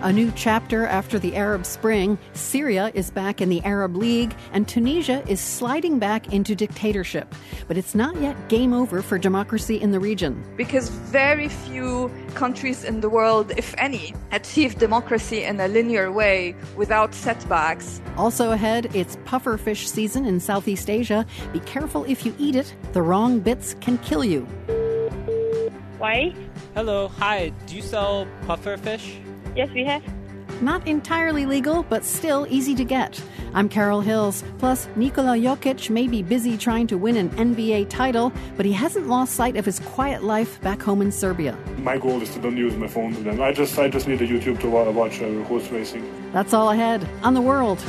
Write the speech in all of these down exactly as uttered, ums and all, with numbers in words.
A new chapter after the Arab Spring, Syria is back in the Arab League, and Tunisia is sliding back into dictatorship. But it's not yet game over for democracy in the region. Because very few countries in the world, if any, achieve democracy in a linear way without setbacks. Also ahead, it's pufferfish season in Southeast Asia. Be careful if you eat it. The wrong bits can kill you. Why? Hello, hi. Do you sell pufferfish? Yes, we have. Not entirely legal, but still easy to get. I'm Carol Hills. Plus, Nikola Jokic may be busy trying to win an N B A title, but he hasn't lost sight of his quiet life back home in Serbia. My goal is to don't use my phone to them. I just, I just need a YouTube to watch uh, horse racing. That's all ahead on The World.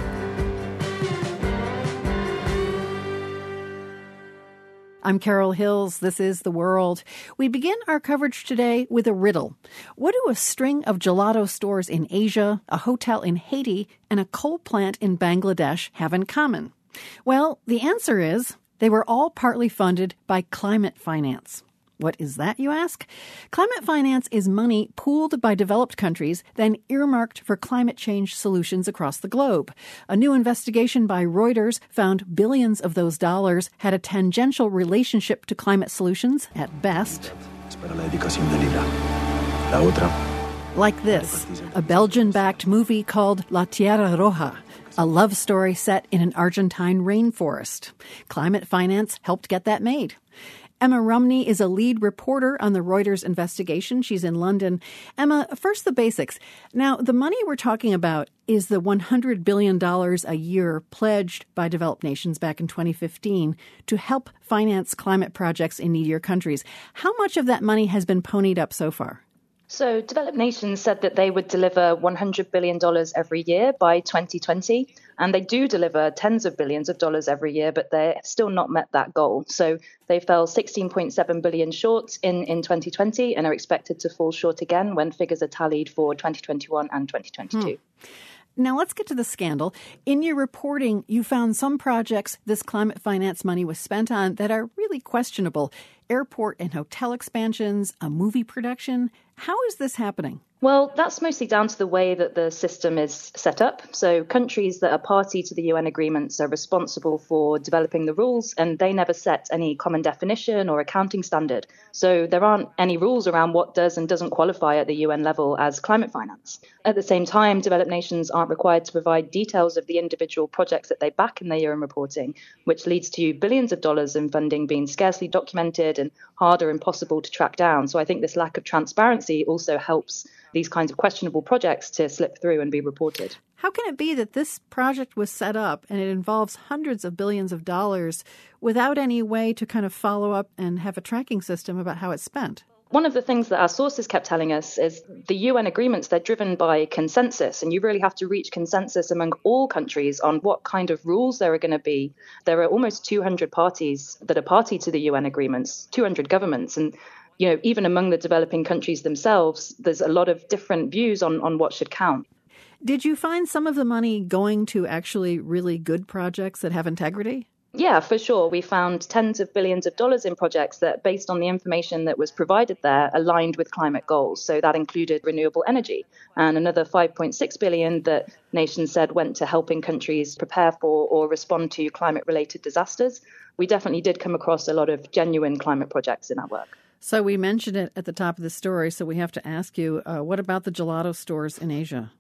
I'm Carol Hills. This is The World. We begin our coverage today with a riddle. What do a string of gelato stores in Asia, a hotel in Haiti, and a coal plant in Bangladesh have in common? Well, the answer is they were all partly funded by climate finance. What is that, you ask? Climate finance is money pooled by developed countries, then earmarked for climate change solutions across the globe. A new investigation by Reuters found billions of those dollars had a tangential relationship to climate solutions at best. Like this, a Belgian-backed movie called La Tierra Roja, a love story set in an Argentine rainforest. Climate finance helped get that made. Emma Rumney is a lead reporter on the Reuters investigation. She's in London. Emma, first the basics. Now, the money we're talking about is the one hundred billion dollars a year pledged by developed nations back in twenty fifteen to help finance climate projects in needier countries. How much of that money has been ponied up so far? So developed nations said that they would deliver one hundred billion dollars every year by twenty twenty. And they do deliver tens of billions of dollars every year, but they're still not met that goal. So they fell sixteen point seven billion dollars short in, in twenty twenty and are expected to fall short again when figures are tallied for twenty twenty-one and twenty twenty-two. Hmm. Now, let's get to the scandal. In your reporting, you found some projects this climate finance money was spent on that are really questionable. Airport and hotel expansions, a movie production. How is this happening? Well, that's mostly down to the way that the system is set up. So countries that are party to the U N agreements are responsible for developing the rules, and they never set any common definition or accounting standard. So there aren't any rules around what does and doesn't qualify at the U N level as climate finance. At the same time, developed nations aren't required to provide details of the individual projects that they back in their U N reporting, which leads to billions of dollars in funding being scarcely documented and harder and impossible to track down. So I think this lack of transparency also helps these kinds of questionable projects to slip through and be reported. How can it be that this project was set up and it involves hundreds of billions of dollars without any way to kind of follow up and have a tracking system about how it's spent? One of the things that our sources kept telling us is the U N agreements, they're driven by consensus, and you really have to reach consensus among all countries on what kind of rules there are going to be. There are almost two hundred parties that are party to the U N agreements, two hundred governments, and you know, even among the developing countries themselves, there's a lot of different views on, on what should count. Did you find some of the money going to actually really good projects that have integrity? Yeah, for sure. We found tens of billions of dollars in projects that, based on the information that was provided there, aligned with climate goals. So that included renewable energy, and another five point six billion dollars that nations said went to helping countries prepare for or respond to climate-related disasters. We definitely did come across a lot of genuine climate projects in our work. So we mentioned it at the top of the story, so we have to ask you, uh, what about the gelato stores in Asia?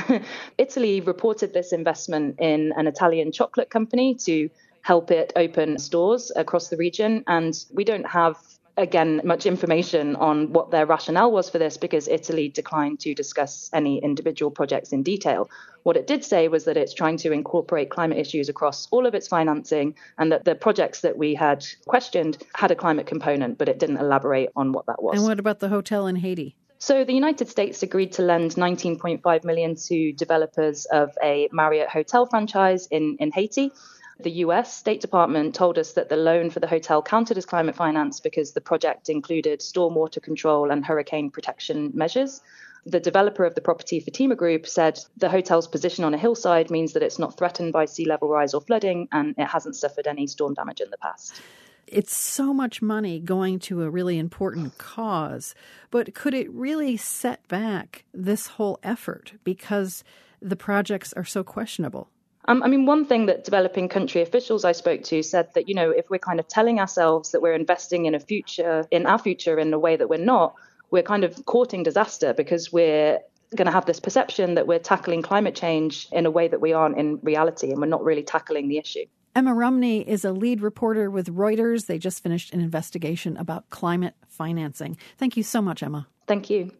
Italy reported this investment in an Italian chocolate company to help it open stores across the region. And we don't have, again, much information on what their rationale was for this because Italy declined to discuss any individual projects in detail. What it did say was that it's trying to incorporate climate issues across all of its financing, and that the projects that we had questioned had a climate component, but it didn't elaborate on what that was. And what about the hotel in Haiti? So the United States agreed to lend nineteen point five million dollars to developers of a Marriott hotel franchise in, in Haiti. The U S State Department told us that the loan for the hotel counted as climate finance because the project included stormwater control and hurricane protection measures. The developer of the property, Fatima Group, said the hotel's position on a hillside means that it's not threatened by sea level rise or flooding, and it hasn't suffered any storm damage in the past. it's so much money going to a really important cause. But could it really set back this whole effort because the projects are so questionable? Um, I mean, one thing that developing country officials I spoke to said that, you know, if we're kind of telling ourselves that we're investing in a future, in our future in a way that we're not, we're kind of courting disaster because we're going to have this perception that we're tackling climate change in a way that we aren't in reality, and we're not really tackling the issue. Emma Rumney is a lead reporter with Reuters. They just finished an investigation about climate financing. Thank you so much, Emma. Thank you.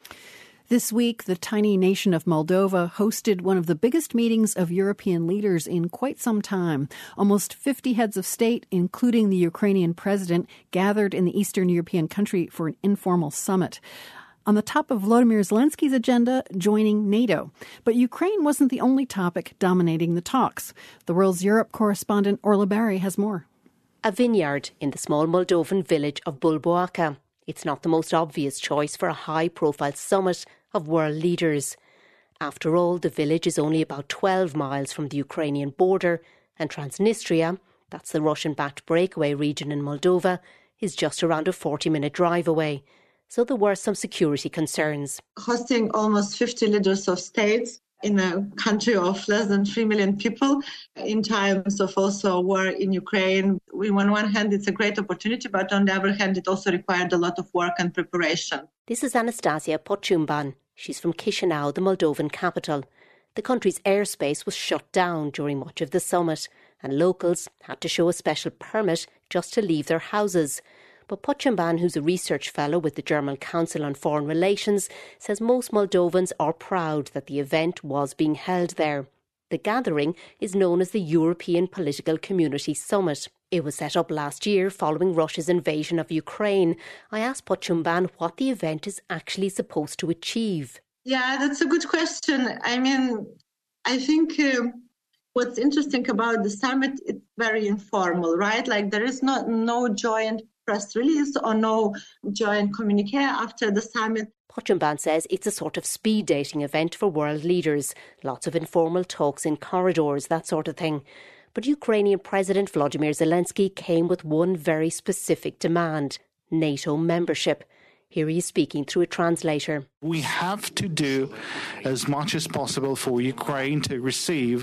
This week, the tiny nation of Moldova hosted one of the biggest meetings of European leaders in quite some time. Almost fifty heads of state, including the Ukrainian president, gathered in the Eastern European country for an informal summit. On the top of Volodymyr Zelensky's agenda, joining NATO. But Ukraine wasn't the only topic dominating the talks. The World's Europe correspondent Orla Barry has more. A vineyard in the small Moldovan village of Bulboaca. It's not the most obvious choice for a high-profile summit of world leaders. After all, the village is only about twelve miles from the Ukrainian border, and Transnistria, that's the Russian-backed breakaway region in Moldova, is just around a forty-minute drive away. So there were some security concerns. Hosting almost fifty leaders of states in a country of less than three million people in times of also war in Ukraine. On one hand, it's a great opportunity, but on the other hand, it also required a lot of work and preparation. This is Anastasia Pochumban. She's from Chisinau, the Moldovan capital. The country's airspace was shut down during much of the summit, and locals had to show a special permit just to leave their houses. But Pochumban, who's a research fellow with the German Council on Foreign Relations, says most Moldovans are proud that the event was being held there. The gathering is known as the European Political Community Summit. It was set up last year following Russia's invasion of Ukraine. I asked Pochumban what the event is actually supposed to achieve. Yeah, that's a good question. I mean, I think uh, what's interesting about the summit, it's very informal, right? Like there is not no joint press release or no joint communique after the summit. Pochumban says it's a sort of speed dating event for world leaders. Lots of informal talks in corridors, that sort of thing. But Ukrainian President Volodymyr Zelensky came with one very specific demand: NATO membership. Here he is speaking through a translator. We have to do as much as possible for Ukraine to receive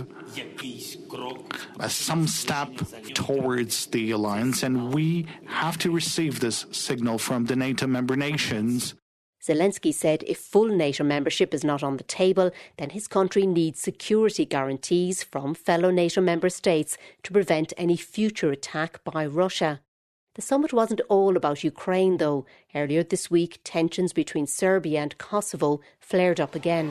uh, some step towards the alliance, and we have to receive this signal from the NATO member nations. Zelensky said if full NATO membership is not on the table, then his country needs security guarantees from fellow NATO member states to prevent any future attack by Russia. The summit wasn't all about Ukraine, though. Earlier this week, tensions between Serbia and Kosovo flared up again.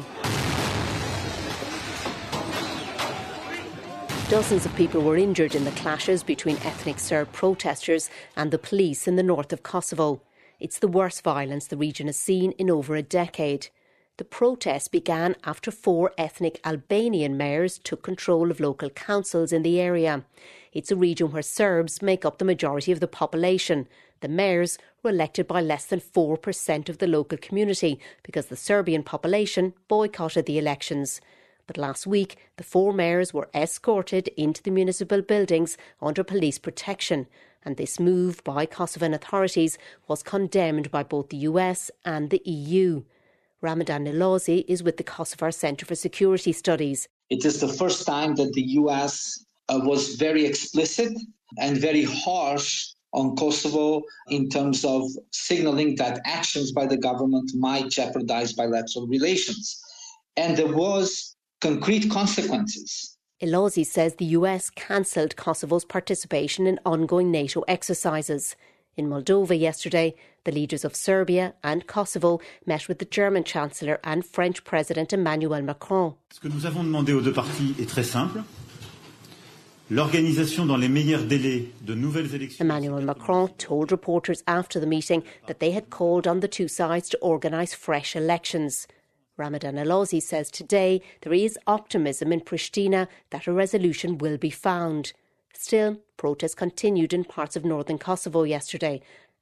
Dozens of people were injured in the clashes between ethnic Serb protesters and the police in the north of Kosovo. It's the worst violence the region has seen in over a decade. The protests began after four ethnic Albanian mayors took control of local councils in the area. It's a region where Serbs make up the majority of the population. The mayors were elected by less than four percent of the local community because the Serbian population boycotted the elections. But last week, the four mayors were escorted into the municipal buildings under police protection, and this move by Kosovan authorities was condemned by both the U S and the E U. Ramadan Nilozi is with the Kosovar Centre for Security Studies. It is the first time that the U S uh, was very explicit and very harsh on Kosovo in terms of signalling that actions by the government might jeopardize bilateral relations. And there was concrete consequences. Nilozi says the U S cancelled Kosovo's participation in ongoing NATO exercises. In Moldova yesterday, the leaders of Serbia and Kosovo met with the German Chancellor and French President Emmanuel Macron. Ce que nous avons demandé aux deux parties est très simple. L'organisation dans les meilleurs délais de nouvelles élections. Emmanuel Macron told reporters after the meeting that they had called on the two sides to organise fresh elections. Ramadan Nilozi says today there is optimism in Pristina that a resolution will be found. Still, protests continued in parts of northern Kosovo yesterday,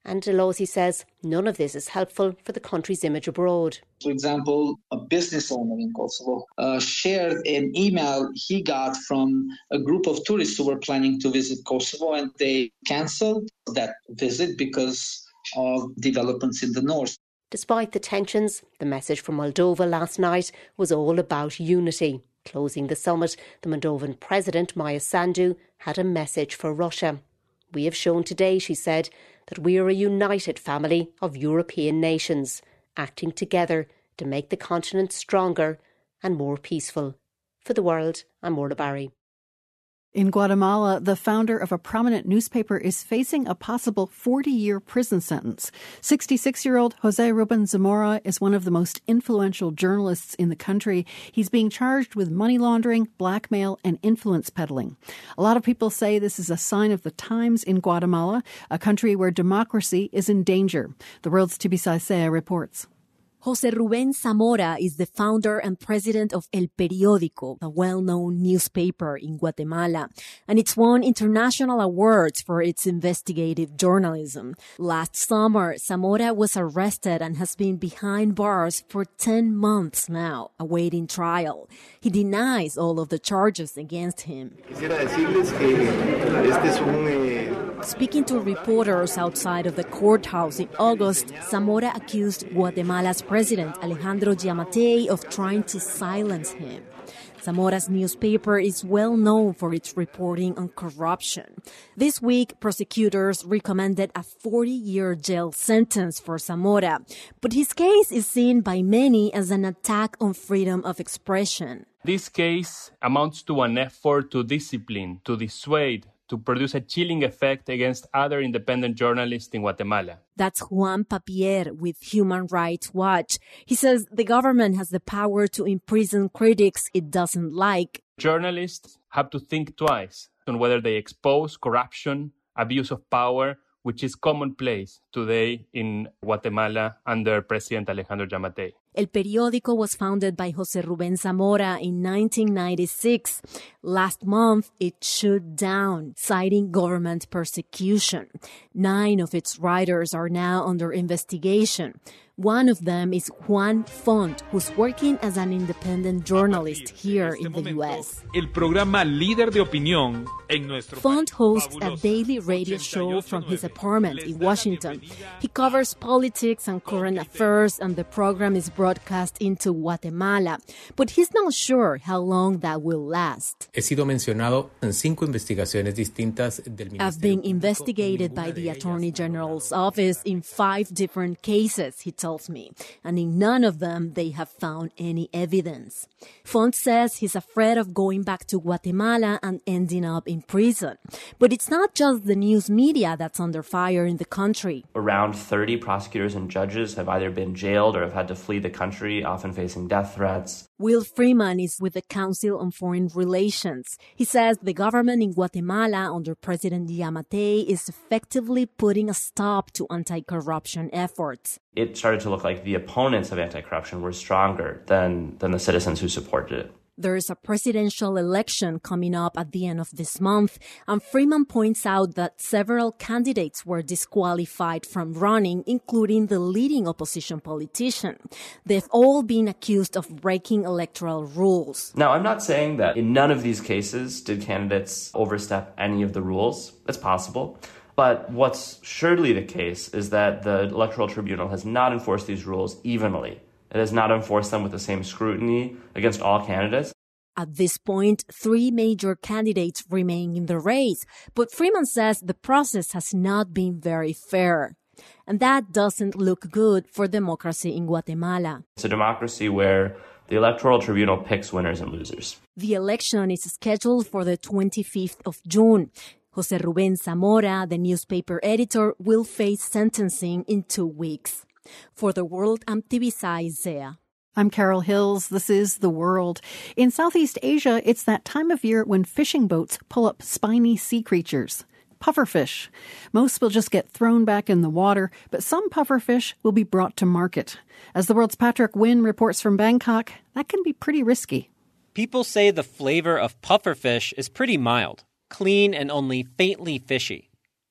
And Delossi says none of this is helpful for the country's image abroad. For example, a business owner in Kosovo uh, shared an email he got from a group of tourists who were planning to visit Kosovo, and they canceled that visit because of developments in the north. Despite the tensions, the message from Moldova last night was all about unity. Closing the summit, the Moldovan president, Maia Sandu, had a message for Russia. We have shown today, she said, that we are a united family of European nations, acting together to make the continent stronger and more peaceful. For the World, I'm Orla Barry. In Guatemala, the founder of a prominent newspaper is facing a possible forty-year prison sentence. sixty-six-year-old Jose Ruben Zamora is one of the most influential journalists in the country. He's being charged with money laundering, blackmail, and influence peddling. A lot of people say this is a sign of the times in Guatemala, a country where democracy is in danger. The World's Tibisay Sea reports. Jose Ruben Zamora is the founder and president of El Periódico, a well-known newspaper in Guatemala, and it's won international awards for its investigative journalism. Last summer, Zamora was arrested and has been behind bars for ten months now, awaiting trial. He denies all of the charges against him. Speaking to reporters outside of the courthouse in August, Zamora accused Guatemala's President Alejandro Giammattei of trying to silence him. Zamora's newspaper is well known for its reporting on corruption. This week, prosecutors recommended a forty-year jail sentence for Zamora, but his case is seen by many as an attack on freedom of expression. This case amounts to an effort to discipline, to dissuade, to produce a chilling effect against other independent journalists in Guatemala. That's Juan Papier with Human Rights Watch. He says the government has the power to imprison critics it doesn't like. Journalists have to think twice on whether they expose corruption, abuse of power, which is commonplace today in Guatemala under President Alejandro Giammattei. El Periódico was founded by Jose Ruben Zamora in nineteen ninety-six. Last month, it shut down, citing government persecution. Nine of its writers are now under investigation. One of them is Juan Font, who's working as an independent journalist here in the U S. El programa Líder de Opinión en nuestro Font hosts a daily radio show from his apartment in Washington. He covers politics and current affairs, and the program is broadcast into Guatemala. But he's not sure how long that will last. He sido mencionado en cinco investigaciones distintas del Ministerio. I've been investigated by the Attorney General's office in five different cases, he tells me, and in none of them they have found any evidence. Font says he's afraid of going back to Guatemala and ending up in prison. But it's not just the news media that's under fire in the country. Around thirty prosecutors and judges have either been jailed or have had to flee the country, often facing death threats. Will Freeman is with the Council on Foreign Relations. He says the government in Guatemala under President Giammattei is effectively putting a stop to anti-corruption efforts. It started to look like the opponents of anti-corruption were stronger than, than the citizens who supported it. There is a presidential election coming up at the end of this month, and Freeman points out that several candidates were disqualified from running, including the leading opposition politician. They've all been accused of breaking electoral rules. Now, I'm not saying that in none of these cases did candidates overstep any of the rules. It's possible. But what's surely the case is that the Electoral Tribunal has not enforced these rules evenly. It has not enforced them with the same scrutiny against all candidates. At this point, three major candidates remain in the race, but Freeman says the process has not been very fair. And that doesn't look good for democracy in Guatemala. It's a democracy where the Electoral Tribunal picks winners and losers. The election is scheduled for the twenty-fifth of June. Jose Ruben Zamora, the newspaper editor, will face sentencing in two weeks. For The World, I'm Tibisay Zea. I'm Carol Hills. This is The World. In Southeast Asia, it's that time of year when fishing boats pull up spiny sea creatures. Pufferfish. Most will just get thrown back in the water, but some pufferfish will be brought to market. As The World's Patrick Wynn reports from Bangkok, that can be pretty risky. People say the flavor of pufferfish is pretty mild, clean and only faintly fishy.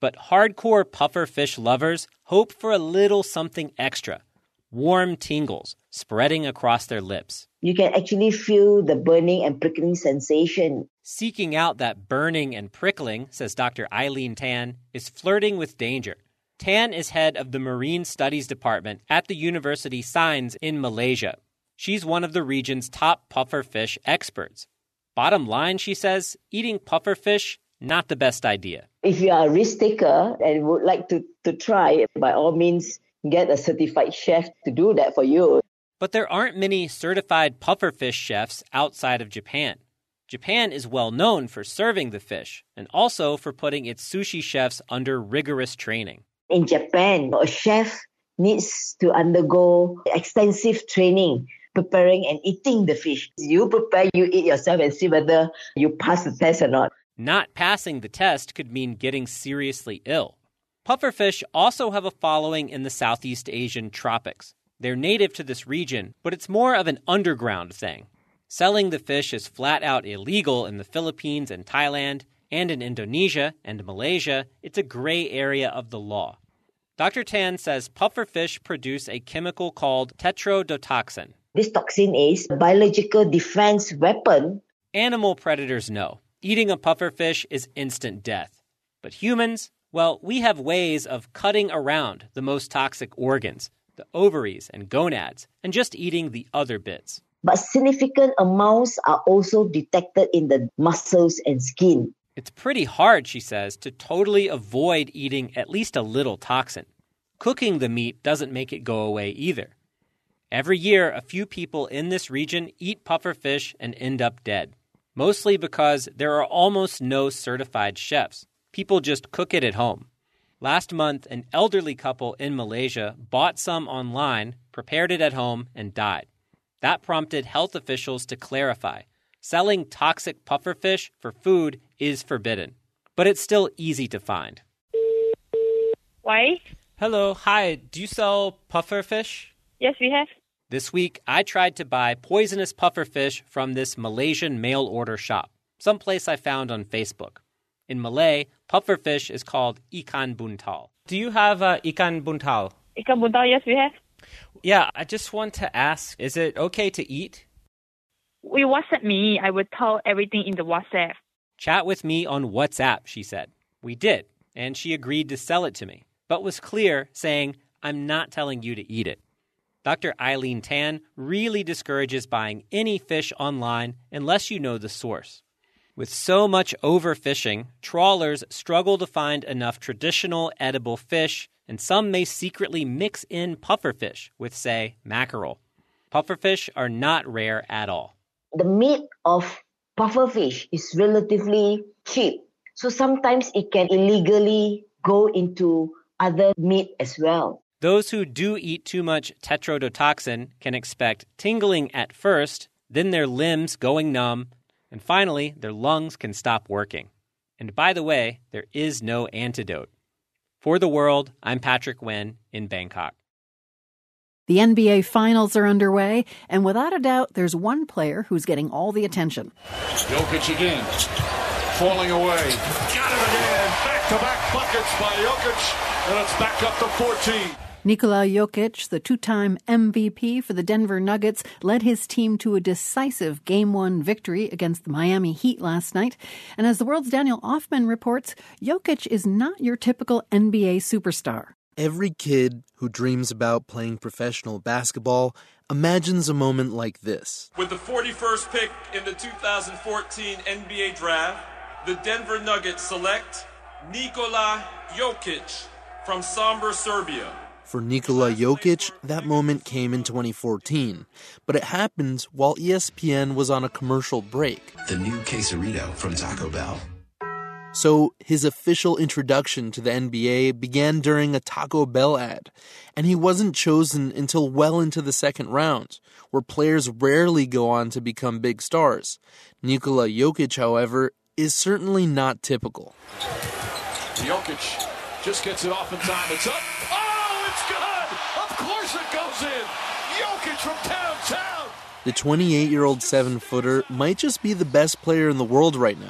But hardcore pufferfish lovers hope for a little something extra. Warm tingles spreading across their lips. You can actually feel the burning and prickling sensation. Seeking out that burning and prickling, says Doctor Eileen Tan, is flirting with danger. Tan is head of the Marine Studies Department at the University Science in Malaysia. She's one of the region's top pufferfish experts. Bottom line, she says, eating pufferfish, not the best idea. If you are a risk taker and would like to, to try, by all means, get a certified chef to do that for you. But there aren't many certified pufferfish chefs outside of Japan. Japan is well known for serving the fish and also for putting its sushi chefs under rigorous training. In Japan, a chef needs to undergo extensive training preparing and eating the fish. You prepare, you eat yourself and see whether you pass the test or not. Not passing the test could mean getting seriously ill. Pufferfish also have a following in the Southeast Asian tropics. They're native to this region, but it's more of an underground thing. Selling the fish is flat out illegal in the Philippines and Thailand, and in Indonesia and Malaysia, it's a gray area of the law. Doctor Tan says pufferfish produce a chemical called tetrodotoxin. This toxin is a biological defense weapon. Animal predators know. Eating a pufferfish is instant death. But humans, well, we have ways of cutting around the most toxic organs, the ovaries and gonads, and just eating the other bits. But significant amounts are also detected in the muscles and skin. It's pretty hard, she says, to totally avoid eating at least a little toxin. Cooking the meat doesn't make it go away either. Every year, a few people in this region eat pufferfish and end up dead, mostly because there are almost no certified chefs. People just cook it at home. Last month, an elderly couple in Malaysia bought some online, prepared it at home, and died. That prompted health officials to clarify. Selling toxic pufferfish for food is forbidden, but it's still easy to find. Why? Hello, hi, do you sell pufferfish? Yes, we have. This week, I tried to buy poisonous pufferfish from this Malaysian mail-order shop, someplace I found on Facebook. In Malay, pufferfish is called ikan buntal. Do you have uh, ikan buntal? Ikan buntal, yes, we have. Yeah, I just want to ask, is it okay to eat? You WhatsApp me. I will tell everything in the WhatsApp. Chat with me on WhatsApp, she said. We did, and she agreed to sell it to me, but was clear, saying, I'm not telling you to eat it. Doctor Eileen Tan really discourages buying any fish online unless you know the source. With so much overfishing, trawlers struggle to find enough traditional edible fish, and some may secretly mix in pufferfish with, say, mackerel. Pufferfish are not rare at all. The meat of pufferfish is relatively cheap, so sometimes it can illegally go into other meat as well. Those who do eat too much tetrodotoxin can expect tingling at first, then their limbs going numb, and finally, their lungs can stop working. And by the way, there is no antidote. For The World, I'm Patrick Nguyen in Bangkok. The N B A Finals are underway, and without a doubt, there's one player who's getting all the attention. Jokic again, falling away. Got it again. Back-to-back buckets by Jokic, and it's back up to fourteen. Nikola Jokic, the two-time M V P for the Denver Nuggets, led his team to a decisive Game one victory against the Miami Heat last night. And as the World's Daniel Hoffman reports, Jokic is not your typical N B A superstar. Every kid who dreams about playing professional basketball imagines a moment like this. With the forty-first pick in the two thousand fourteen N B A Draft, the Denver Nuggets select Nikola Jokic from Sombor, Serbia. For Nikola Jokic, that moment came in twenty fourteen, but it happened while E S P N was on a commercial break. The new quesarito from Taco Bell. So his official introduction to the N B A began during a Taco Bell ad, and he wasn't chosen until well into the second round, where players rarely go on to become big stars. Nikola Jokic, however, is certainly not typical. Jokic just gets it off in time. It's up. Oh, it's good! Of course it goes in! Jokic from downtown! The twenty-eight-year-old seven-footer might just be the best player in the world right now.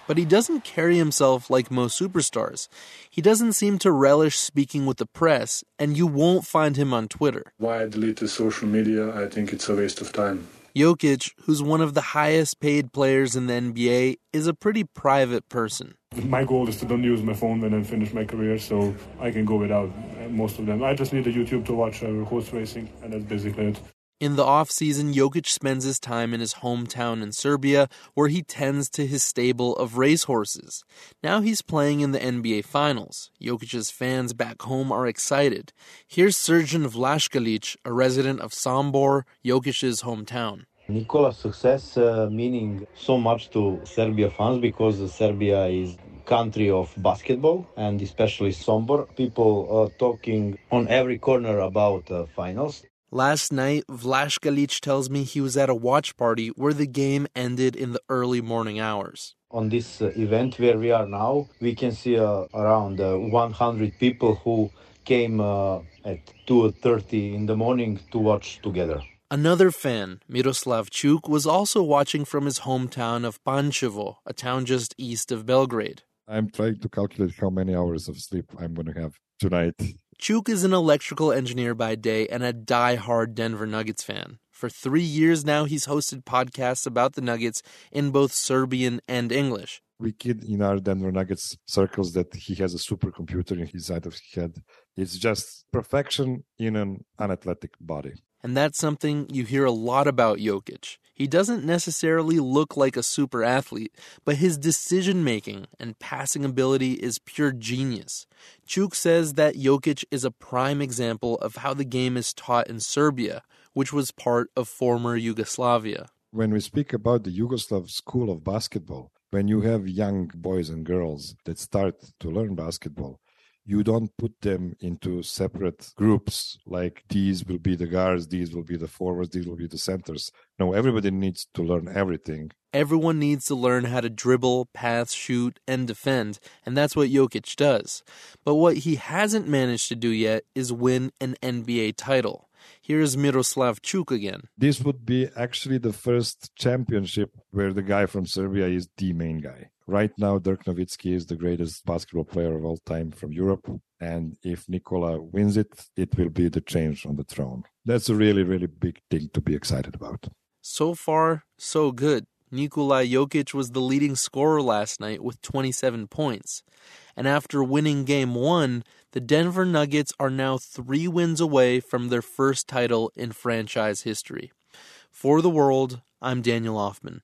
But he doesn't carry himself like most superstars. He doesn't seem to relish speaking with the press, and you won't find him on Twitter. Why I deleted social media, I think it's a waste of time. Jokic, who's one of the highest paid players in the N B A, is a pretty private person. My goal is to don't use my phone when I finish my career, so I can go without most of them. I just need a YouTube to watch uh, horse racing, and that's basically it. In the off-season, Jokic spends his time in his hometown in Serbia, where he tends to his stable of racehorses. Now he's playing in the N B A Finals. Jokic's fans back home are excited. Here's Srđan Vlaškalić, a resident of Sombor, Jokic's hometown. Nikola's success uh, meaning so much to Serbia fans because Serbia is country of basketball, and especially Sombor. People are talking on every corner about uh, finals. Last night, Vlaškalić tells me he was at a watch party where the game ended in the early morning hours. On this uh, event where we are now, we can see uh, around uh, one hundred people who came uh, at two thirty in the morning to watch together. Another fan, Miroslav Čuk, was also watching from his hometown of Pančevo, a town just east of Belgrade. I'm trying to calculate how many hours of sleep I'm going to have tonight. Čuk is an electrical engineer by day and a die-hard Denver Nuggets fan. For three years now, he's hosted podcasts about the Nuggets in both Serbian and English. We kid in our Denver Nuggets circles that he has a supercomputer in his side of his head. It's just perfection in an unathletic body. And that's something you hear a lot about Jokic. He doesn't necessarily look like a super athlete, but his decision-making and passing ability is pure genius. Čuk says that Jokic is a prime example of how the game is taught in Serbia, which was part of former Yugoslavia. When we speak about the Yugoslav school of basketball, when you have young boys and girls that start to learn basketball, you don't put them into separate groups like these will be the guards, these will be the forwards, these will be the centers. No, everybody needs to learn everything. Everyone needs to learn how to dribble, pass, shoot, and defend, and that's what Jokic does. But what he hasn't managed to do yet is win an N B A title. Here's Miroslav Čuk again. This would be actually the first championship where the guy from Serbia is the main guy. Right now, Dirk Nowitzki is the greatest basketball player of all time from Europe. And if Nikola wins it, it will be the change on the throne. That's a really, really big thing to be excited about. So far, so good. Nikola Jokic was the leading scorer last night with twenty-seven points. And after winning game one, the Denver Nuggets are now three wins away from their first title in franchise history. For The World, I'm Daniel Hoffman.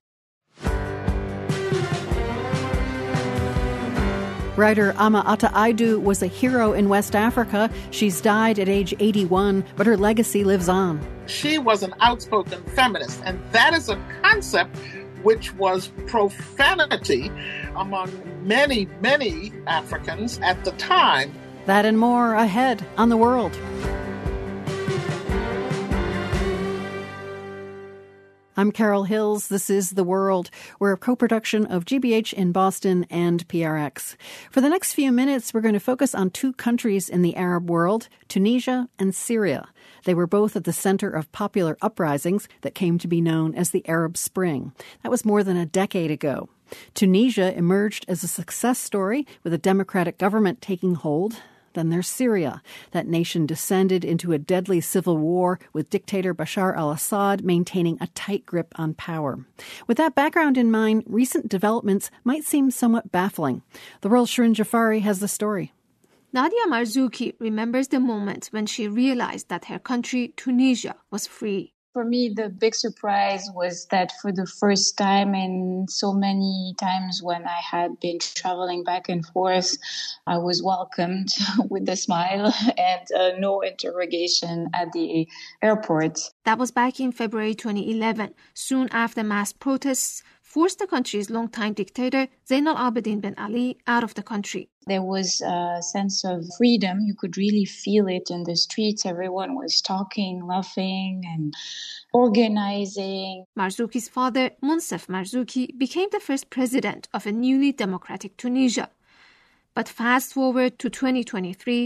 Writer Ama Ata Aidoo was a hero in West Africa. She's died at age eighty-one, but her legacy lives on. She was an outspoken feminist, and that is a concept which was profanity among many, many Africans at the time. That and more ahead on The World. I'm Carol Hills. This is The World. We're a co-production of G B H in Boston and P R X. For the next few minutes, we're going to focus on two countries in the Arab world, Tunisia and Syria. They were both at the center of popular uprisings that came to be known as the Arab Spring. That was more than a decade ago. Tunisia emerged as a success story with a democratic government taking hold. Then there's Syria. That nation descended into a deadly civil war with dictator Bashar al-Assad maintaining a tight grip on power. With that background in mind, recent developments might seem somewhat baffling. The world's Shirin Jafari has the story. Nadia Marzouki remembers the moment when she realized that her country, Tunisia, was free. For me, the big surprise was that for the first time in so many times when I had been traveling back and forth, I was welcomed with a smile and uh, no interrogation at the airport. That was back in February twenty eleven, soon after mass protests forced the country's longtime dictator, Zainal Abidine Ben Ali, out of the country. There was a sense of freedom. You could really feel it in the streets. Everyone was talking, laughing, and organizing. Marzouki's father, Monsef Marzouki, became the first president of a newly democratic Tunisia. But fast forward to twenty twenty-three,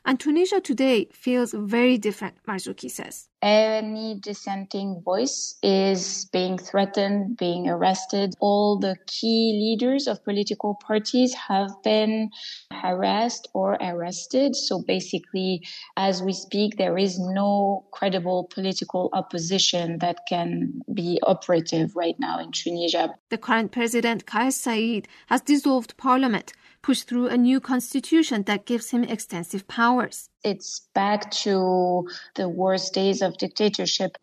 And Tunisia today feels very different, Marzouki says. Any dissenting voice is being threatened, being arrested. All the key leaders of political parties have been harassed or arrested. So basically, as we speak, there is no credible political opposition that can be operative right now in Tunisia. The current president, Kais Saied, has dissolved parliament, pushed through a new constitution that gives him extensive powers. It's back to the worst days of dictatorship.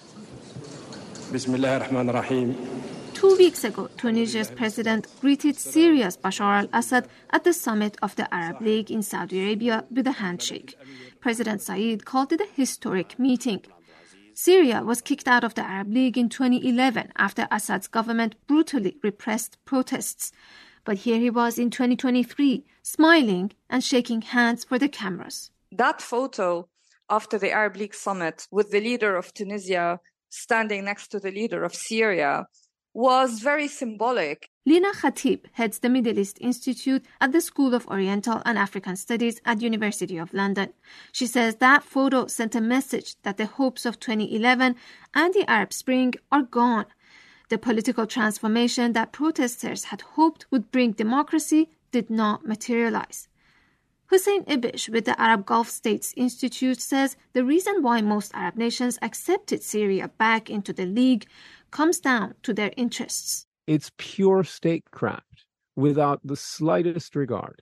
Two weeks ago, Tunisia's president greeted Syria's Bashar al-Assad at the summit of the Arab League in Saudi Arabia with a handshake. President Saied called it a historic meeting. Syria was kicked out of the Arab League in twenty eleven after Assad's government brutally repressed protests. But here he was in twenty twenty-three, smiling and shaking hands for the cameras. That photo after the Arab League summit with the leader of Tunisia standing next to the leader of Syria was very symbolic. Lina Khatib heads the Middle East Institute at the School of Oriental and African Studies at University of London. She says that photo sent a message that the hopes of twenty eleven and the Arab Spring are gone. The political transformation that protesters had hoped would bring democracy did not materialize. Hussein Ibish with the Arab Gulf States Institute says the reason why most Arab nations accepted Syria back into the League comes down to their interests. It's pure statecraft without the slightest regard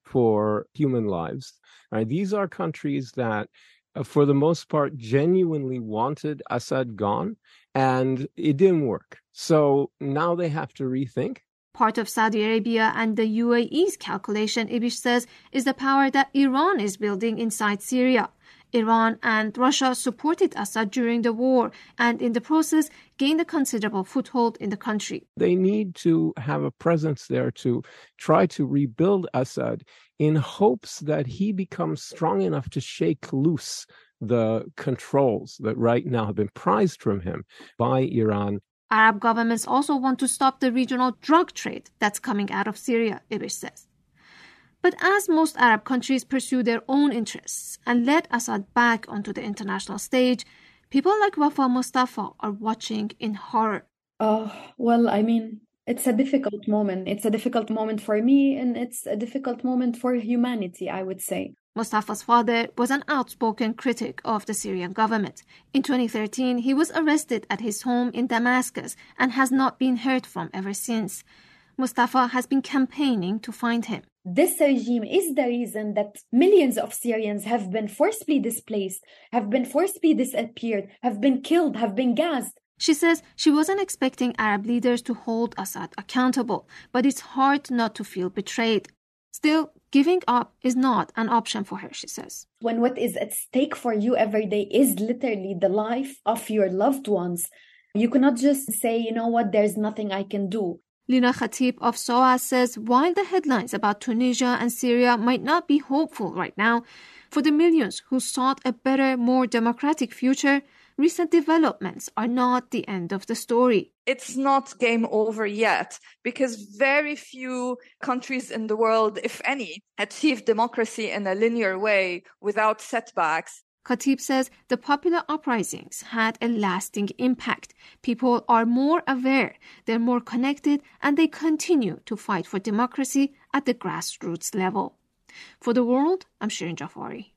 for human lives. Right? These are countries that, uh, for the most part, genuinely wanted Assad gone, and it didn't work. So now they have to rethink. Part of Saudi Arabia and the U A E's calculation, Ibish says, is the power that Iran is building inside Syria. Iran and Russia supported Assad during the war and in the process gained a considerable foothold in the country. They need to have a presence there to try to rebuild Assad in hopes that he becomes strong enough to shake loose the controls that right now have been prized from him by Iran. Arab governments also want to stop the regional drug trade that's coming out of Syria, Ibish says. But as most Arab countries pursue their own interests and let Assad back onto the international stage, people like Wafa Mustafa are watching in horror. Oh, well, I mean, it's a difficult moment. It's a difficult moment for me, and it's a difficult moment for humanity, I would say. Mustafa's father was an outspoken critic of the Syrian government. In twenty thirteen, he was arrested at his home in Damascus and has not been heard from ever since. Mustafa has been campaigning to find him. This regime is the reason that millions of Syrians have been forcibly displaced, have been forcibly disappeared, have been killed, have been gassed. She says she wasn't expecting Arab leaders to hold Assad accountable, but it's hard not to feel betrayed. Still, giving up is not an option for her, she says. When what is at stake for you every day is literally the life of your loved ones, you cannot just say, you know what, there's nothing I can do. Lina Khatib of S O A says while the headlines about Tunisia and Syria might not be hopeful right now, for the millions who sought a better, more democratic future, recent developments are not the end of the story. It's not game over yet because very few countries in the world, if any, achieve democracy in a linear way without setbacks. Khatib says the popular uprisings had a lasting impact. People are more aware, they're more connected, and they continue to fight for democracy at the grassroots level. For The World, I'm Shirin Jafari.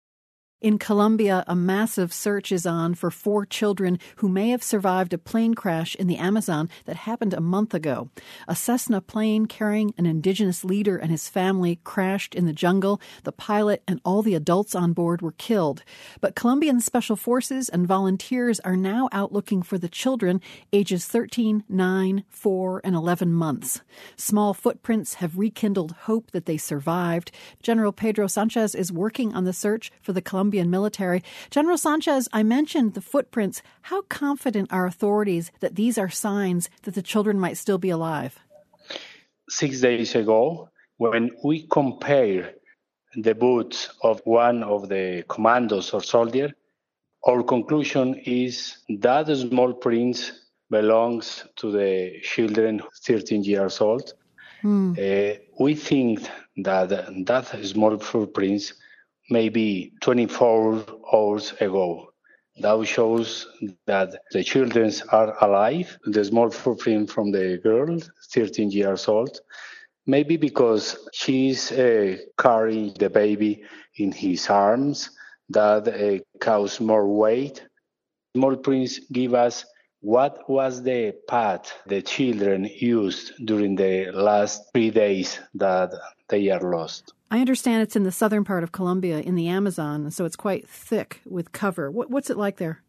In Colombia, a massive search is on for four children who may have survived a plane crash in the Amazon that happened a month ago. A Cessna plane carrying an indigenous leader and his family crashed in the jungle. The pilot and all the adults on board were killed. But Colombian special forces and volunteers are now out looking for the children, ages thirteen, nine, four, and eleven months. Small footprints have rekindled hope that they survived. General Pedro Sanchez is working on the search for the Colombian military. General Sanchez, I mentioned the footprints. How confident are authorities that these are signs that the children might still be alive? Six days ago, when we compare the boots of one of the commandos or soldier, our conclusion is that the small prints belongs to the children thirteen years old. Hmm. Uh, we think that that small footprints maybe twenty-four hours ago. That shows that the children are alive. The small footprint from the girl, thirteen years old, maybe because she's uh, carrying the baby in his arms, that uh, cause more weight. Small prints give us what was the path the children used during the last three days that they are lost. I understand it's in the southern part of Colombia, in the Amazon, so it's quite thick with cover. What, what's it like there?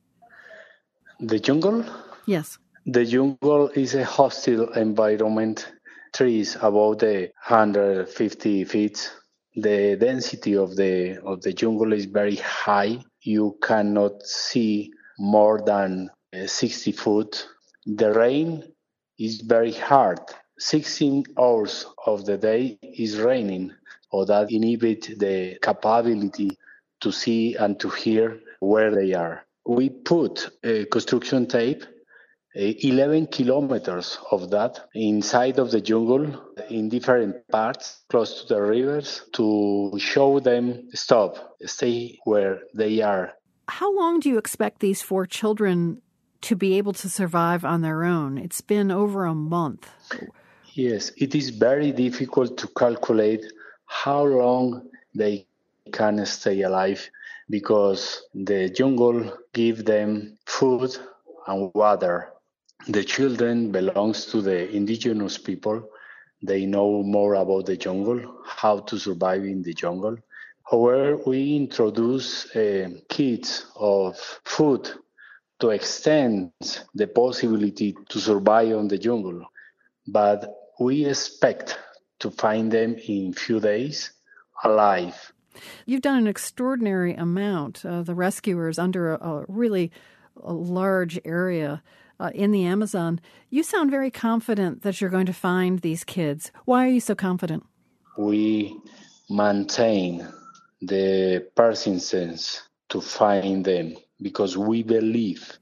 The jungle? Yes. The jungle is a hostile environment. Trees above the one hundred fifty feet. The density of the of the jungle is very high. You cannot see more than sixty foot. The rain is very hard. sixteen hours of the day is raining, or that inhibit the capability to see and to hear where they are. We put a construction tape, eleven kilometers of that, inside of the jungle, in different parts, close to the rivers, to show them, stop, stay where they are. How long do you expect these four children to be able to survive on their own? It's been over a month. Yes, it is very difficult to calculate how long they can stay alive, because the jungle gives them food and water. The children belongs to the indigenous people. They know more about the jungle, how to survive in the jungle. However, we introduce uh, kits of food to extend the possibility to survive on the jungle. But we expect to find them in few days alive. You've done an extraordinary amount. Uh, the rescuers under a, a really a large area uh, in the Amazon. You sound very confident that you're going to find these kids. Why are you so confident? We maintain the persistence to find them because we believe.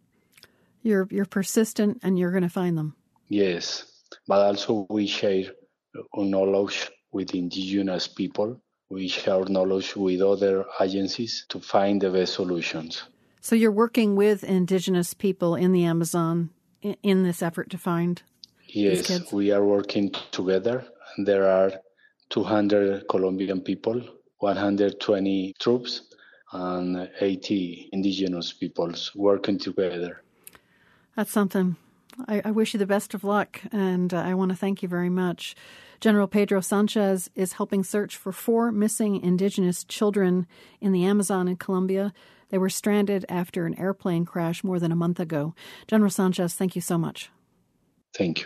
You're you're persistent and you're going to find them. Yes, but also we share our knowledge with indigenous people. We share knowledge with other agencies to find the best solutions. So you're working with indigenous people in the Amazon in, in this effort to find yes, these kids? We are working together. There are two hundred Colombian people, one hundred twenty troops, and eighty indigenous peoples working together. That's something. I, I wish you the best of luck, and uh, I want to thank you very much. General Pedro Sanchez is helping search for four missing indigenous children in the Amazon in Colombia. They were stranded after an airplane crash more than a month ago. General Sanchez, thank you so much. Thank you.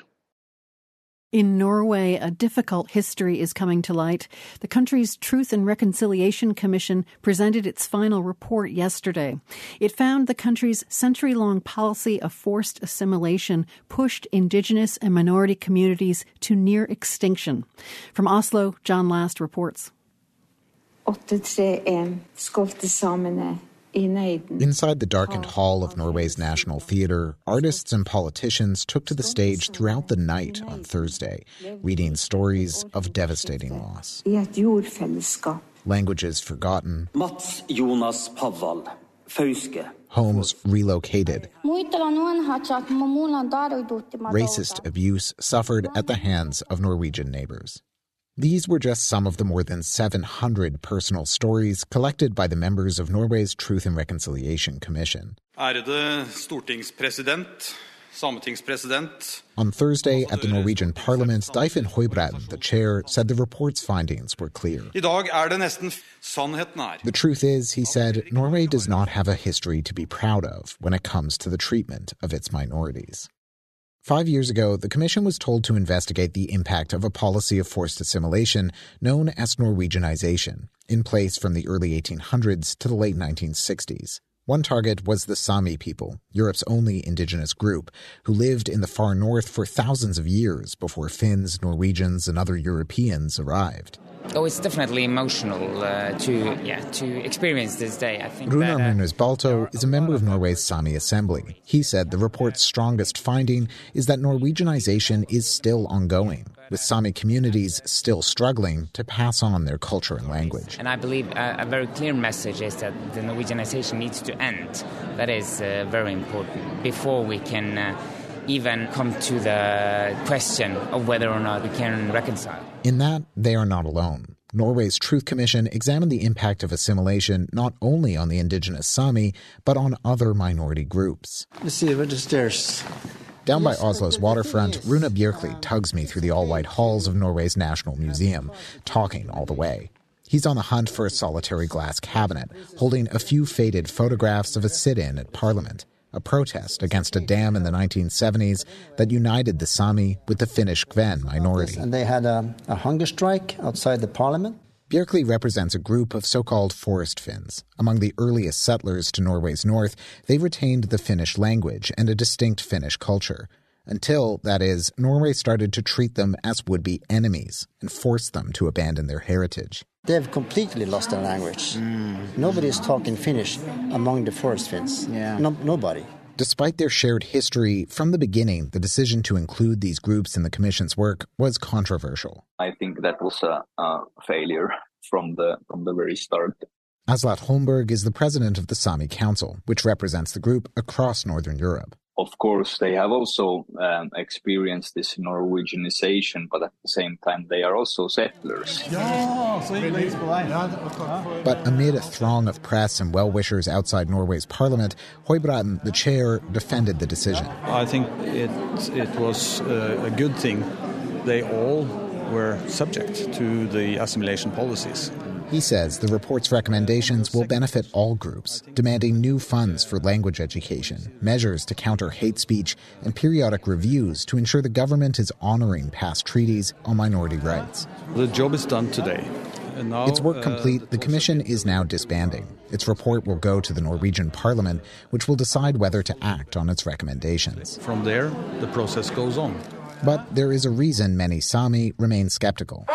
In Norway, a difficult history is coming to light. The country's Truth and Reconciliation Commission presented its final report yesterday. It found the country's century-long policy of forced assimilation pushed indigenous and minority communities to near extinction. From Oslo, John Last reports. Inside the darkened hall of Norway's National Theatre, artists and politicians took to the stage throughout the night on Thursday, reading stories of devastating loss. Languages forgotten, Mats Jonas Pavval, Fauske. Homes relocated, racist abuse suffered at the hands of Norwegian neighbors. These were just some of the more than seven hundred personal stories collected by the members of Norway's Truth and Reconciliation Commission. Ærede stortingspresident, sametingspresident. On Thursday at the Norwegian Parliament, Deifen Høybråten, the chair, said the report's findings were clear. I dag er det nesten sannheten er. The truth is, he said, Norway does not have a history to be proud of when it comes to the treatment of its minorities. Five years ago, the Commission was told to investigate the impact of a policy of forced assimilation known as Norwegianization, in place from the early eighteen hundreds to the late nineteen sixties. One target was the Sami people, Europe's only indigenous group, who lived in the far north for thousands of years before Finns, Norwegians, and other Europeans arrived. Oh, it's definitely emotional uh, to yeah to experience this day. I think Runar that, uh, Munoz Balto is a member of Norway's Sami Assembly. He said the report's strongest finding is that Norwegianization is still ongoing. with Sami communities still struggling to pass on their culture and language. And I believe a, a very clear message is that the Norwegianization needs to end. That is uh, very important before we can uh, even come to the question of whether or not we can reconcile. In that, they are not alone. Norway's Truth Commission examined the impact of assimilation not only on the indigenous Sami, but on other minority groups. Let's see where the stairs. Down by Oslo's waterfront, Rune Bjørkli tugs me through the all-white halls of Norway's National Museum, talking all the way. He's on the hunt for a solitary glass cabinet, holding a few faded photographs of a sit-in at Parliament, a protest against a dam in the nineteen seventies that united the Sami with the Finnish Kven minority. And they had a, a hunger strike outside the Parliament. Bjørkli represents a group of so-called forest Finns. Among the earliest settlers to Norway's north, they retained the Finnish language and a distinct Finnish culture. Until, that is, Norway started to treat them as would-be enemies and forced them to abandon their heritage. They've completely lost their language. Mm. Nobody is talking Finnish among the forest Finns. Yeah. No, nobody. Despite their shared history, from the beginning, the decision to include these groups in the Commission's work was controversial. I think that was a, a failure from the from the very start. Aslak Holmberg is the president of the Sami Council, which represents the group across Northern Europe. Of course, they have also um, experienced this Norwegianization, but at the same time, they are also settlers. But amid a throng of press and well-wishers outside Norway's parliament, Høybråten, the chair, defended the decision. I think it, it was uh, a good thing. They all were subject to the assimilation policies. He says the report's recommendations will benefit all groups, demanding new funds for language education, measures to counter hate speech, and periodic reviews to ensure the government is honoring past treaties on minority rights. The job is done today. And now, its work complete, uh, the, the Commission is now disbanding. Its report will go to the Norwegian Parliament, which will decide whether to act on its recommendations. From there, the process goes on. But there is a reason many Sami remain skeptical.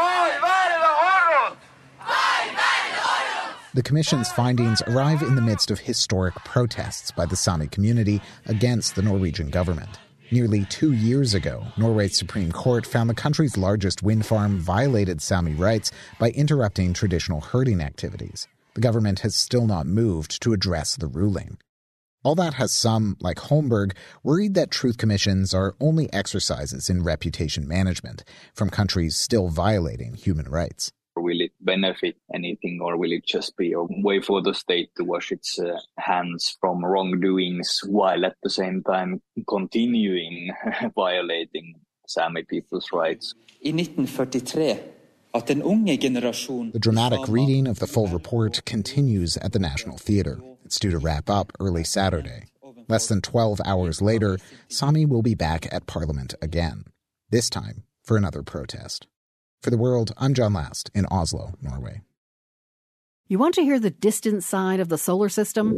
The Commission's findings arrive in the midst of historic protests by the Sami community against the Norwegian government. Nearly two years ago, Norway's Supreme Court found the country's largest wind farm violated Sami rights by interrupting traditional herding activities. The government has still not moved to address the ruling. All that has some, like Holmberg, worried that truth commissions are only exercises in reputation management from countries still violating human rights. Will it benefit anything, or will it just be a way for the state to wash its uh, hands from wrongdoings while at the same time continuing violating Sami people's rights? In nineteen forty-three, at den unge generation... The dramatic reading of the full report continues at the National Theatre. It's due to wrap up early Saturday. Less than twelve hours later, Sami will be back at Parliament again, this time for another protest. For The World, I'm John Last in Oslo, Norway. You want to hear the distant side of the solar system?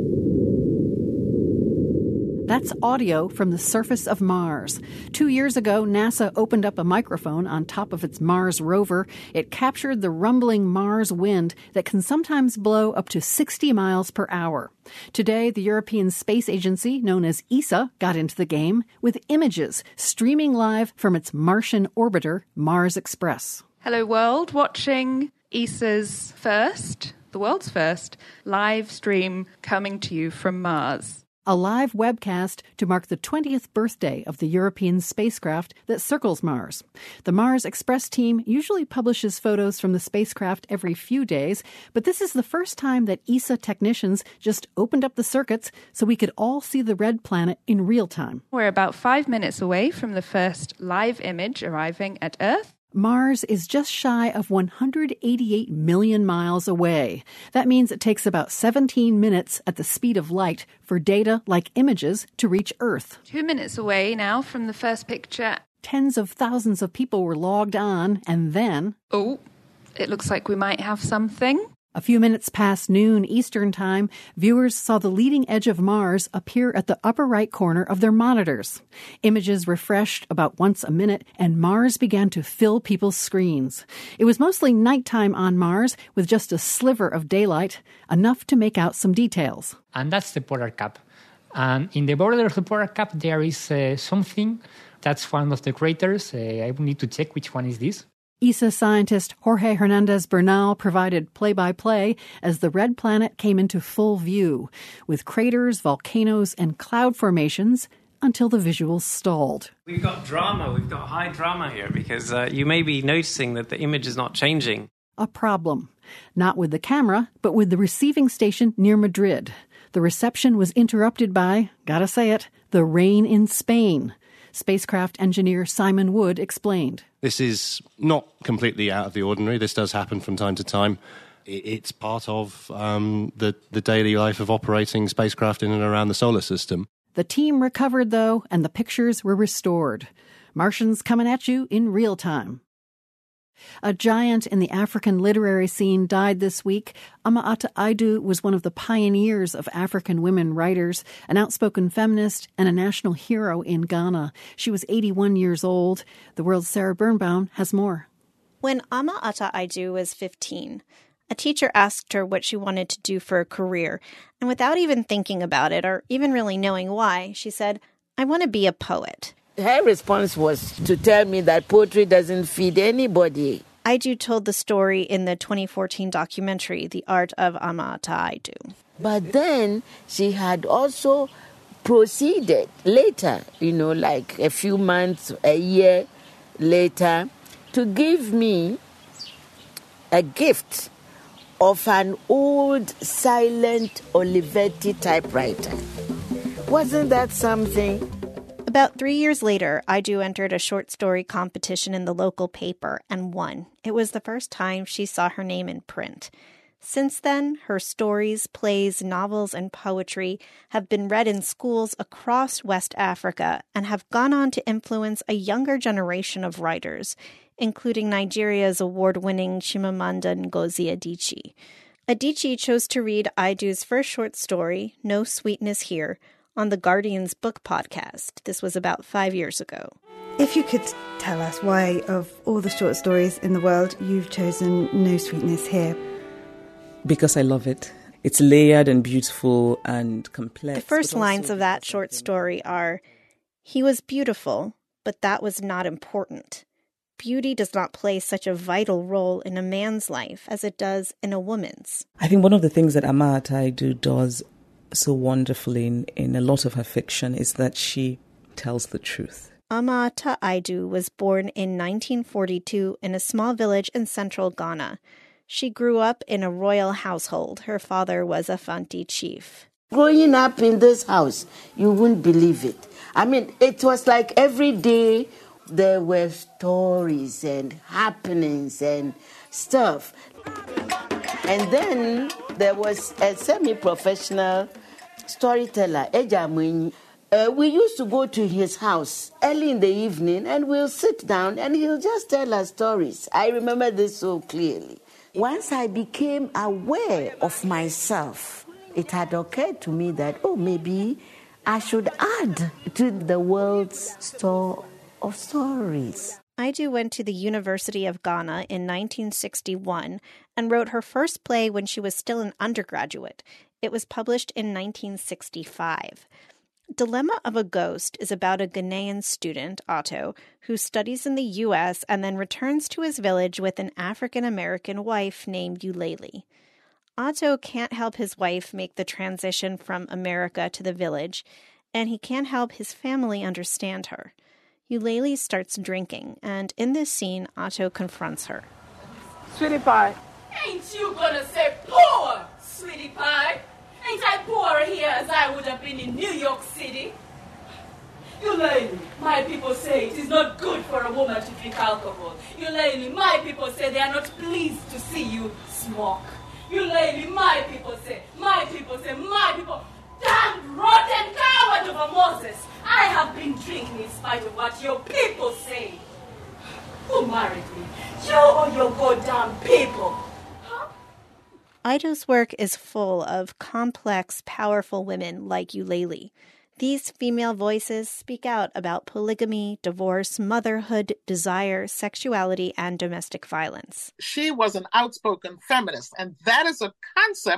That's audio from the surface of Mars. Two years ago, NASA opened up a microphone on top of its Mars rover. It captured the rumbling Mars wind that can sometimes blow up to sixty miles per hour. Today, the European Space Agency, known as E S A, got into the game with images streaming live from its Martian orbiter, Mars Express. Hello, world. Watching E S A's first, the world's first, live stream coming to you from Mars. A live webcast to mark the twentieth birthday of the European spacecraft that circles Mars. The Mars Express team usually publishes photos from the spacecraft every few days, but this is the first time that E S A technicians just opened up the circuits so we could all see the red planet in real time. We're about five minutes away from the first live image arriving at Earth. Mars is just shy of one hundred eighty-eight million miles away. That means it takes about seventeen minutes at the speed of light for data like images to reach Earth. Two minutes away now from the first picture. Tens of thousands of people were logged on, and then... Oh, it looks like we might have something. A few minutes past noon Eastern Time, viewers saw the leading edge of Mars appear at the upper right corner of their monitors. Images refreshed about once a minute, and Mars began to fill people's screens. It was mostly nighttime on Mars, with just a sliver of daylight, enough to make out some details. And that's the polar cap. And in the border of the Polar Cap, there is uh, something. That's one of the craters. Uh, I will need to check which one is this. E S A scientist Jorge Hernandez Bernal provided play-by-play as the red planet came into full view, with craters, volcanoes, and cloud formations until the visuals stalled. We've got drama. We've got high drama here because uh, you may be noticing that the image is not changing. A problem. Not with the camera, but with the receiving station near Madrid. The reception was interrupted by, gotta say it, the rain in Spain. Spacecraft engineer Simon Wood explained. This is not completely out of the ordinary. This does happen from time to time. It's part of um, the, the daily life of operating spacecraft in and around the solar system. The team recovered, though, and the pictures were restored. Martians coming at you in real time. A giant in the African literary scene died this week. Ama-Ata Aidoo was one of the pioneers of African women writers, an outspoken feminist, and a national hero in Ghana. She was eighty-one years old. The World's Sarah Birnbaum has more. When Ama-Ata Aidoo was fifteen, a teacher asked her what she wanted to do for a career, and without even thinking about it or even really knowing why, she said, "I want to be a poet." Her response was to tell me that poetry doesn't feed anybody. Aidoo told the story in the twenty fourteen documentary, The Art of Ama-Ata Aidoo. But then she had also proceeded later, you know, like a few months, a year later, to give me a gift of an old silent Olivetti typewriter. Wasn't that something? About three years later, Aidoo entered a short story competition in the local paper and won. It was the first time she saw her name in print. Since then, her stories, plays, novels, and poetry have been read in schools across West Africa and have gone on to influence a younger generation of writers, including Nigeria's award-winning Chimamanda Ngozi Adichie. Adichie chose to read Aidoo's first short story, No Sweetness Here, on the Guardian's book podcast. This was about five years ago. If you could tell us why, of all the short stories in the world, you've chosen No Sweetness Here. Because I love it. It's layered and beautiful and complex. The first lines of that short story are, "He was beautiful, but that was not important. Beauty does not play such a vital role in a man's life as it does in a woman's." I think one of the things that Ama-Ata Aidoo does so wonderfully in, in a lot of her fiction is that she tells the truth. Ama-Ata Aidoo was born in nineteen forty-two in a small village in central Ghana. She grew up in a royal household. Her father was a Fanti chief. Growing up in this house, you wouldn't believe it. I mean, it was like every day there were stories and happenings and stuff. And then there was a semi-professional storyteller, Ejamwini. Uh, we used to go to his house early in the evening and we'll sit down and he'll just tell us stories. I remember this so clearly. Once I became aware of myself, it had occurred to me that, oh, maybe I should add to the world's store of stories. Aidoo went to the University of Ghana in nineteen sixty-one and wrote her first play when she was still an undergraduate. It was published in nineteen sixty-five. Dilemma of a Ghost is about a Ghanaian student, Otto, who studies in the U S and then returns to his village with an African-American wife named Eulalie. Otto can't help his wife make the transition from America to the village, and he can't help his family understand her. Eulalie starts drinking, and in this scene, Otto confronts her. Sweetie pie. Ain't you gonna say poor, sweetie pie? Ain't I poor here as I would have been in New York City? Eulalie, my people say it is not good for a woman to drink alcohol. Eulalie, my people say they are not pleased to see you smoke. Eulalie, my people say, my people say, my people... Damn rotten coward of a Moses! I have been drinking in spite of what your people say. Who married me? You or your goddamn people? Huh? Aidoo's work is full of complex, powerful women like Eulalie. These female voices speak out about polygamy, divorce, motherhood, desire, sexuality, and domestic violence. She was an outspoken feminist, and that is a concept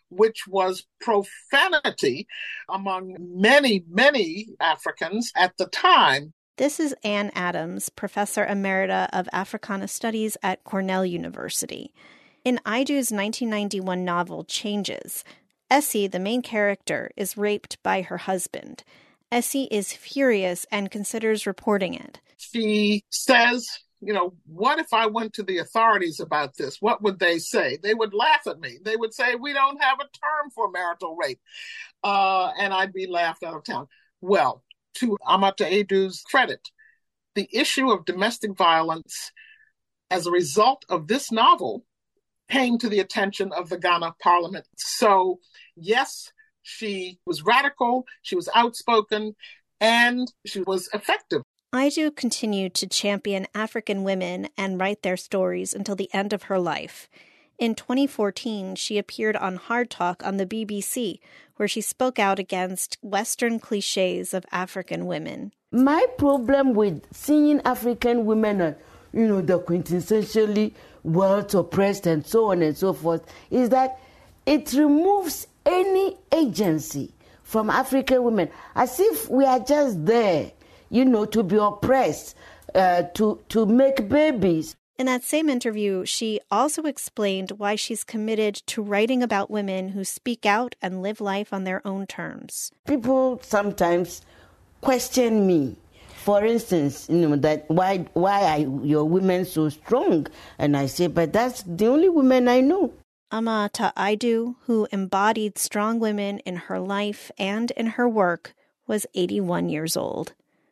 which was profanity among many, many Africans at the time. This is Anne Adams, Professor Emerita of Africana Studies at Cornell University. In Aidu's nineteen ninety-one novel Changes, Essie, the main character, is raped by her husband. Essie is furious and considers reporting it. She says, you know, what if I went to the authorities about this? What would they say? They would laugh at me. They would say, we don't have a term for marital rape. Uh, and I'd be laughed out of town. Well, to Amata Aidu's credit, the issue of domestic violence as a result of this novel came to the attention of the Ghana Parliament. So, yes, she was radical, she was outspoken, and she was effective. Aidu continued to champion African women and write their stories until the end of her life. In twenty fourteen, she appeared on Hard Talk on the B B C, where she spoke out against Western cliches of African women. My problem with seeing African women, uh, you know, the quintessentially world oppressed and so on and so forth, is that it removes any agency from African women, as if we are just there, you know, to be oppressed, uh, to, to make babies. In that same interview, she also explained why she's committed to writing about women who speak out and live life on their own terms. People sometimes question me. For instance, you know, that why why are your women so strong? And I say, but that's the only women I know. Amata Aidu, who embodied strong women in her life and in her work, was eighty-one years old.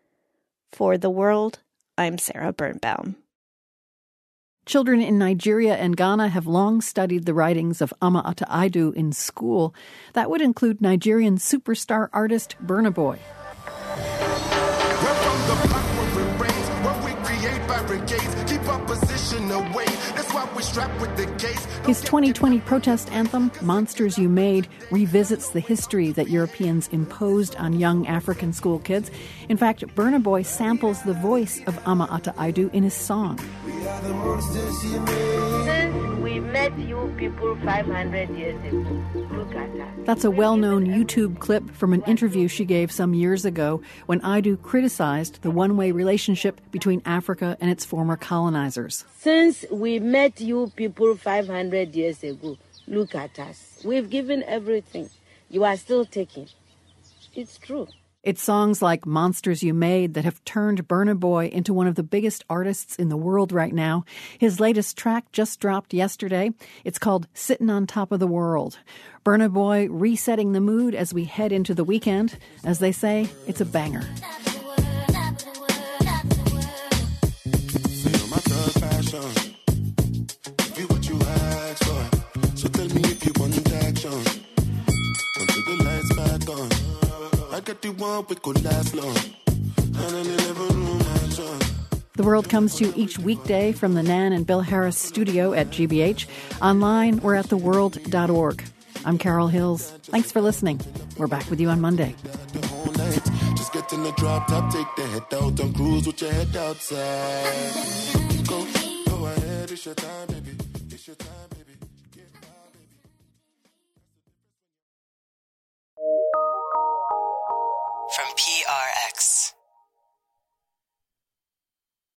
For The World, I'm Sarah Birnbaum. Children in Nigeria and Ghana have long studied the writings of Amata Aidu in school. That would include Nigerian superstar artist Burna Boy. His twenty twenty protest anthem, Monsters You Made, revisits the history that Europeans imposed on young African school kids. In fact, Burna Boy samples the voice of Amata Aidu in his song. Since we met you people five hundred years ago, look at us. That's a well-known YouTube clip from an interview she gave some years ago when Aidu criticized the one-way relationship between Africa and its former colonizers. Since we met you people five hundred years ago, look at us. We've given everything. You are still taking. It's true. It's songs like Monsters You Made that have turned Burna Boy into one of the biggest artists in the world right now. His latest track just dropped yesterday. It's called Sittin' on Top of the World. Burna Boy resetting the mood as we head into the weekend. As they say, it's a banger. The World comes to you each weekday from the Nan and Bill Harris studio at G B H. Online, we're at the world dot org. I'm Carol Hills. Thanks for listening. We're back with you on Monday. Just get in the drop top, take the head out and cruise with your head outside. Go, go ahead, it's your time, baby. It's your time, baby. From P R X.